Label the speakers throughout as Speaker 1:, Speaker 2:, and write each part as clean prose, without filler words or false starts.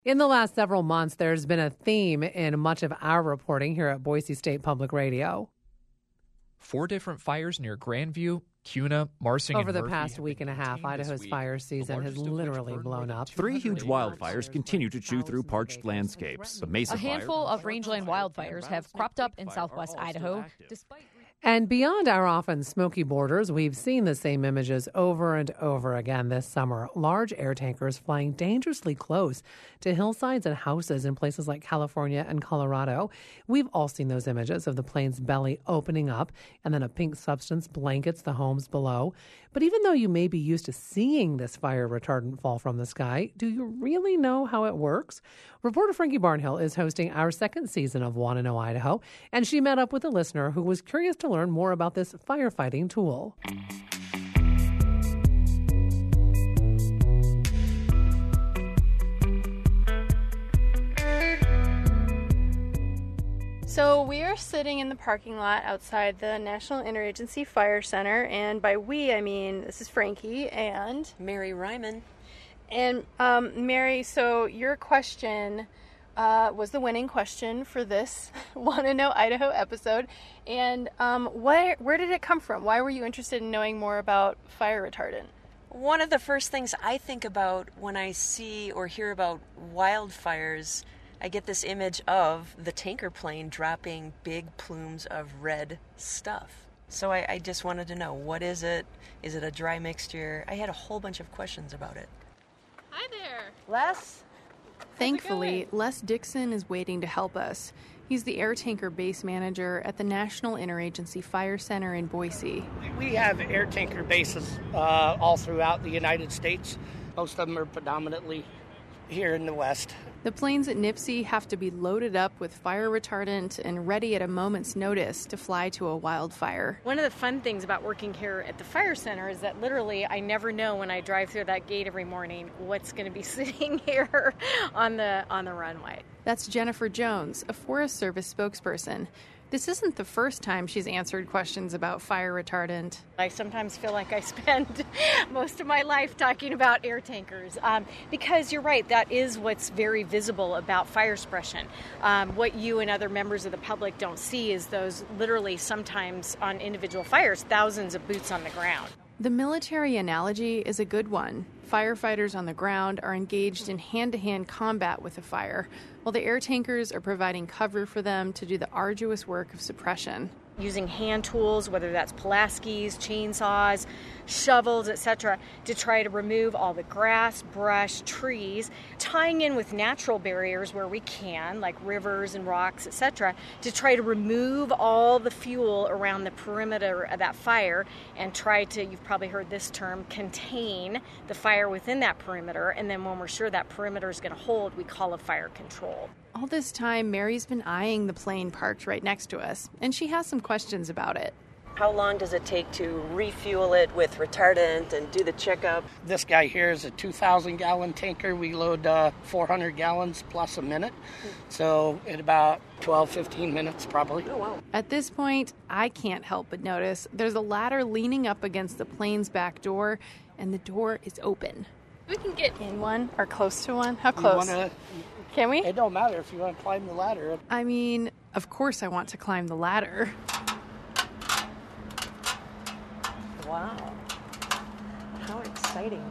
Speaker 1: In the last several months, there's been a theme in much of our reporting here at Boise State Public Radio.
Speaker 2: 4 different fires near Grandview, Kuna, Marsing,
Speaker 1: Over
Speaker 2: and
Speaker 1: the
Speaker 2: Murphy
Speaker 1: past week and a half, Idaho's fire season has literally blown up.
Speaker 3: 3 huge wildfires continue to chew through parched landscapes. The Mesa
Speaker 4: A handful of rangeland wildfires have cropped up in southwest Idaho.
Speaker 1: And beyond our often smoky borders, we've seen the same images over and over again this summer. Large air tankers flying dangerously close to hillsides and houses in places like California and Colorado. We've all seen those images of the plane's belly opening up and then a pink substance blankets the homes below. But even though you may be used to seeing this fire retardant fall from the sky, do you really know how it works? Reporter Frankie Barnhill is hosting our second season of Want to Know Idaho, and she met up with a listener who was curious to learn more about this firefighting tool.
Speaker 5: So we are sitting in the parking lot outside the National Interagency Fire Center, and by we, I mean this is Frankie and
Speaker 6: Mary Ryman.
Speaker 5: And Mary, so your question was the winning question for this Want to Know Idaho episode, and where did it come from? Why were you interested in knowing more about fire retardant?
Speaker 6: One of the first things I think about when I see or hear about wildfires, I get this image of the tanker plane dropping big plumes of red stuff. So I just wanted to know, what is it? Is it a dry mixture? I had a whole bunch of questions about it.
Speaker 5: Hi there.
Speaker 6: Les?
Speaker 5: Thankfully, Les Dixon is waiting to help us. He's the air tanker base manager at the National Interagency Fire Center in Boise.
Speaker 7: We have air tanker bases all throughout the United States. Most of them are predominantly here in the West.
Speaker 5: The planes at NIPSI have to be loaded up with fire retardant and ready at a moment's notice to fly to a wildfire.
Speaker 8: One of the fun things about working here at the fire center is that literally I never know when I drive through that gate every morning what's going to be sitting here on the runway.
Speaker 5: That's Jennifer Jones, a Forest Service spokesperson. This isn't the first time she's answered questions about fire retardant.
Speaker 8: I sometimes feel like I spend most of my life talking about air tankers because you're right, that is what's very visible about fire suppression. What you and other members of the public don't see is those literally sometimes on individual fires, thousands of boots on the ground.
Speaker 5: The military analogy is a good one. Firefighters on the ground are engaged in hand-to-hand combat with the fire, while the air tankers are providing cover for them to do the arduous work of suppression.
Speaker 8: Using hand tools, whether that's Pulaskis, chainsaws, shovels, etc., to try to remove all the grass, brush, trees, tying in with natural barriers where we can, like rivers and rocks, etc., to try to remove all the fuel around the perimeter of that fire and try to, you've probably heard this term, contain the fire within that perimeter, and then when we're sure that perimeter is going to hold, we call it fire control.
Speaker 5: All this time, Mary's been eyeing the plane parked right next to us, and she has some questions about it.
Speaker 6: How long does it take to refuel it with retardant and do the checkup?
Speaker 7: This guy here is a 2,000-gallon tanker. We load 400 gallons plus a minute, so in about 12, 15 minutes probably.
Speaker 6: Oh, wow.
Speaker 5: At this point, I can't help but notice there's a ladder leaning up against the plane's back door, and the door is open. We can get in one or close to one. How close? Can we?
Speaker 7: It don't matter if you want to climb the ladder.
Speaker 5: I mean, of course I want to climb the ladder.
Speaker 6: Wow. How exciting.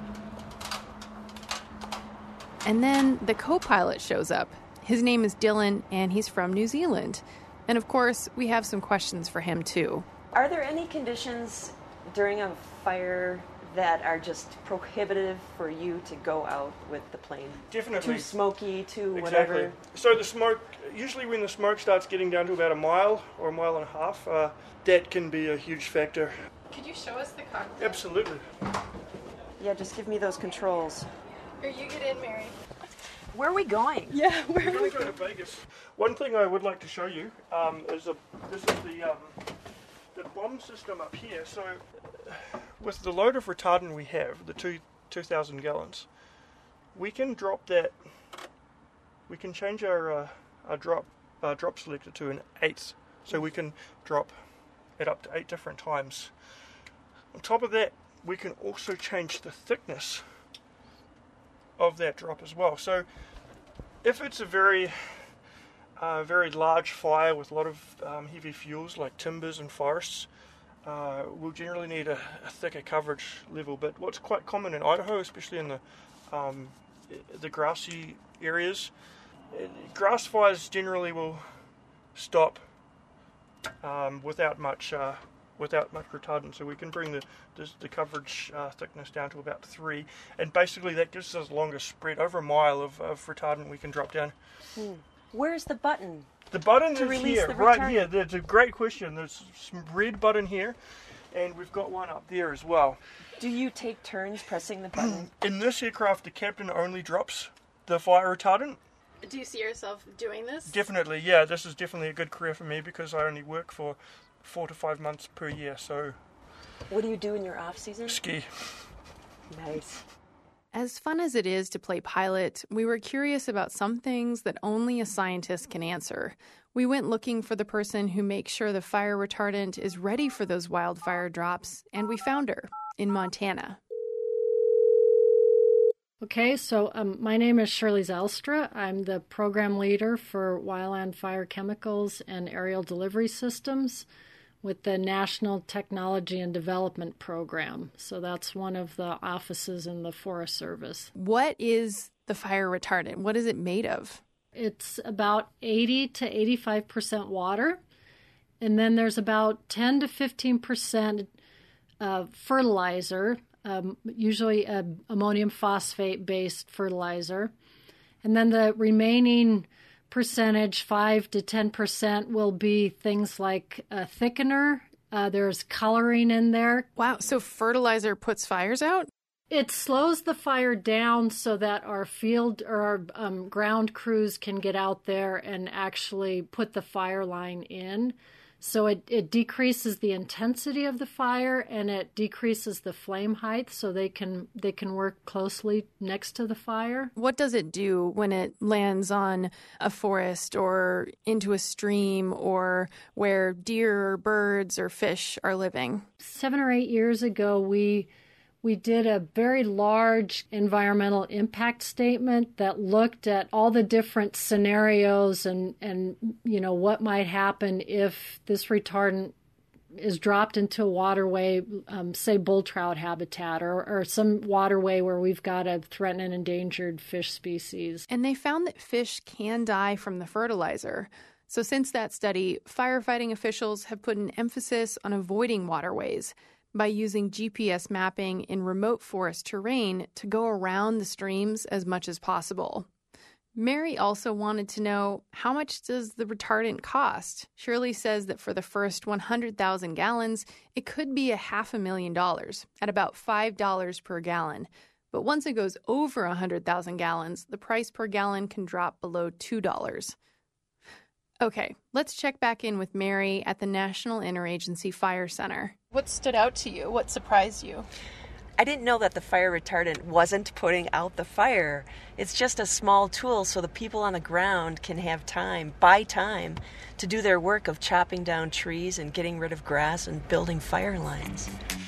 Speaker 5: And then the co-pilot shows up. His name is Dylan, and he's from New Zealand. And of course, we have some questions for him, too.
Speaker 6: Are there any conditions during a fire that are just prohibitive for you to go out with the plane?
Speaker 9: Definitely.
Speaker 6: Too smoky, too
Speaker 9: Exactly.
Speaker 6: whatever?
Speaker 9: So the smoke, usually when the smoke starts getting down to about a mile or a mile and a half, that can be a huge factor.
Speaker 5: Could you show us the cockpit?
Speaker 9: Absolutely.
Speaker 6: Yeah, just give me those controls.
Speaker 5: Here, you get in, Mary.
Speaker 6: Where are we going?
Speaker 5: Yeah,
Speaker 9: We're going to go to Vegas. One thing I would like to show you is this is the bomb system up here. So with the load of retardant we have, the 2,000 gallons, we can drop that. We can change our drop selector to an 8th, so we can drop it up to 8 different times. On top of that, we can also change the thickness of that drop as well. So If it's a very large fire with a lot of heavy fuels like timbers and forests, we'll generally need a thicker coverage level. But what's quite common in Idaho, especially in the grassy areas, grass fires generally will stop without much retardant. So we can bring the coverage thickness down to about 3, and basically that gives us a longer spread. Over a mile of retardant we can drop down.
Speaker 6: Where's the button?
Speaker 9: The button
Speaker 6: to
Speaker 9: is
Speaker 6: release
Speaker 9: here,
Speaker 6: the
Speaker 9: right
Speaker 6: retardant?
Speaker 9: here. That's a great question. There's some red button here, and we've got one up there as well.
Speaker 6: Do you take turns pressing the button?
Speaker 9: In this aircraft, the captain only drops the fire retardant.
Speaker 5: Do you see yourself doing this?
Speaker 9: Definitely, yeah. This is definitely a good career for me because I only work for 4 to 5 months per year. So,
Speaker 6: What do you do in your off season?
Speaker 9: ski.
Speaker 6: Nice.
Speaker 10: As fun as it is to play pilot, we were curious about some things that only a scientist can answer. We went looking for the person who makes sure the fire retardant is ready for those wildfire drops, and we found her in Montana.
Speaker 11: Okay, so my name is Shirley Zelstra. I'm the program leader for Wildland Fire Chemicals and Aerial Delivery Systems with the National Technology and Development Program. So that's one of the offices in the Forest Service.
Speaker 10: What is the fire retardant? What is it made of?
Speaker 11: It's about 80 to 85% water, and then there's about 10 to 15% fertilizer, usually ammonium phosphate-based fertilizer. And then the remaining percentage, 5 to 10%, will be things like a thickener. There's coloring in there.
Speaker 10: Wow, so fertilizer puts fires out?
Speaker 11: It slows the fire down so that our field or our ground crews can get out there and actually put the fire line in. So it decreases the intensity of the fire and it decreases the flame height so they can work closely next to the fire.
Speaker 10: What does it do when it lands on a forest or into a stream or where deer or birds or fish are living?
Speaker 11: 7 or 8 years ago, we did a very large environmental impact statement that looked at all the different scenarios and you know what might happen if this retardant is dropped into a waterway, say bull trout habitat or some waterway where we've got a threatened and endangered fish species.
Speaker 10: And they found that fish can die from the fertilizer. So since that study, firefighting officials have put an emphasis on avoiding waterways by using GPS mapping in remote forest terrain to go around the streams as much as possible. Mary also wanted to know, how much does the retardant cost? Shirley says that for the first 100,000 gallons, it could be $500,000 at about $5 per gallon. But once it goes over 100,000 gallons, the price per gallon can drop below $2. Okay, let's check back in with Mary at the National Interagency Fire Center.
Speaker 5: What stood out to you? What surprised you?
Speaker 6: I didn't know that the fire retardant wasn't putting out the fire. It's just a small tool so the people on the ground can have buy time, to do their work of chopping down trees and getting rid of grass and building fire lines.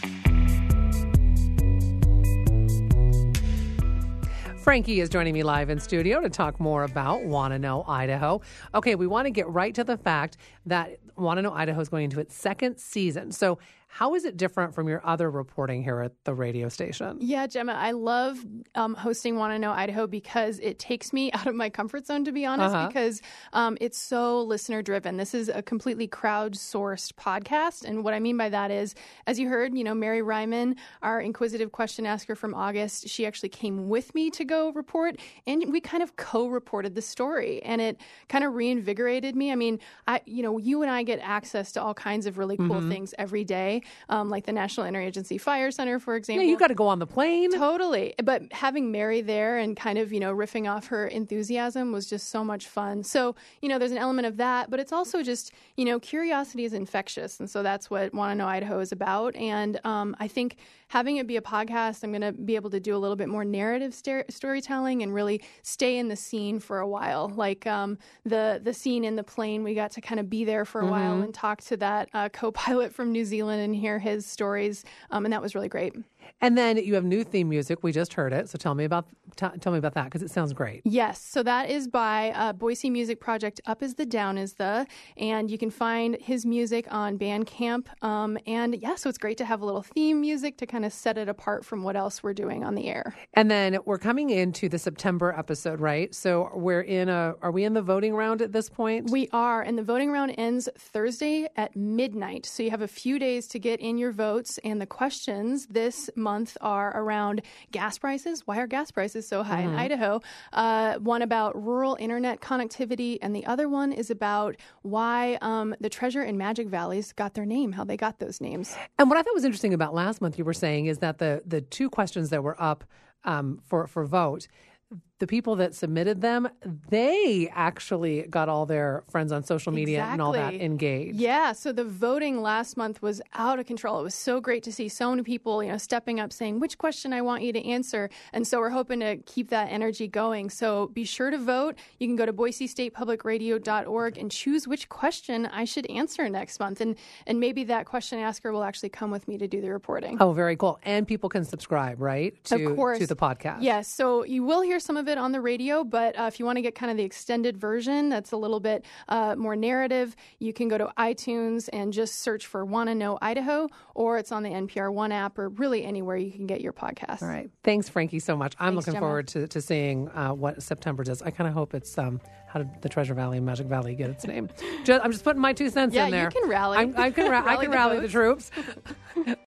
Speaker 1: Frankie is joining me live in studio to talk more about Wanna Know Idaho. Okay, we want to get right to the fact that Wanna Know Idaho is going into its second season. So how is it different from your other reporting here at the radio station?
Speaker 10: Yeah, Gemma, I love hosting Wanna Know Idaho because it takes me out of my comfort zone, to be honest, because it's so listener-driven. This is a completely crowd-sourced podcast, and what I mean by that is, as you heard, Mary Ryman, our inquisitive question asker from August, she actually came with me to go report, and we kind of co-reported the story, and it kind of reinvigorated me. I mean, you and I get access to all kinds of really cool things every day. Like the National Interagency Fire Center, for example.
Speaker 1: Yeah, you got to go on the plane.
Speaker 10: Totally. But having Mary there and kind of, riffing off her enthusiasm was just so much fun. So, there's an element of that, but it's also just, curiosity is infectious. And so that's what Wanna Know Idaho is about. And I think having it be a podcast, I'm going to be able to do a little bit more narrative storytelling and really stay in the scene for a while. Like the scene in the plane, we got to kind of be there for a while and talk to that co-pilot from New Zealand and hear his stories. And that was really great.
Speaker 1: And then you have new theme music. We just heard it. So tell me about that because it sounds great.
Speaker 10: Yes. So that is by Boise Music Project, Up Is the Down Is the. And you can find his music on Bandcamp. So it's great to have a little theme music to kind of set it apart from what else we're doing on the air.
Speaker 1: And then we're coming into the September episode, right? So are we in the voting round at this point?
Speaker 10: We are. And the voting round ends Thursday at midnight. So you have a few days to get in your votes. And the questions this month are around gas prices. Why are gas prices so high in Idaho? One about rural internet connectivity, and the other one is about why the Treasure and Magic Valleys got their name, how they got those names.
Speaker 1: And what I thought was interesting about last month, you were saying, is that the two questions that were up for vote, the people that submitted them, they actually got all their friends on social media and all that engaged.
Speaker 10: Yeah, so the voting last month was out of control. It was so great to see so many people, stepping up saying, which question I want you to answer. And so we're hoping to keep that energy going. So be sure to vote. You can go to boisestatepublicradio.org and choose which question I should answer next month. And maybe that question asker will actually come with me to do the reporting.
Speaker 1: Oh, very cool. And people can subscribe, right?
Speaker 10: Of course.
Speaker 1: To the podcast.
Speaker 10: Yes, so you will hear some of it on the radio, but if you want to get kind of the extended version that's a little bit more narrative, you can go to iTunes and just search for Wanna Know Idaho, or it's on the NPR One app, or really anywhere you can get your podcast.
Speaker 1: All right. Thanks, Frankie, so much. I'm
Speaker 10: Thanks,
Speaker 1: looking
Speaker 10: Gemma.
Speaker 1: forward to seeing what September does. I kind of hope it's how did the Treasure Valley and Magic Valley get its name? I'm just putting my 2 cents in there.
Speaker 10: Yeah, you can rally.
Speaker 1: I can rally the troops.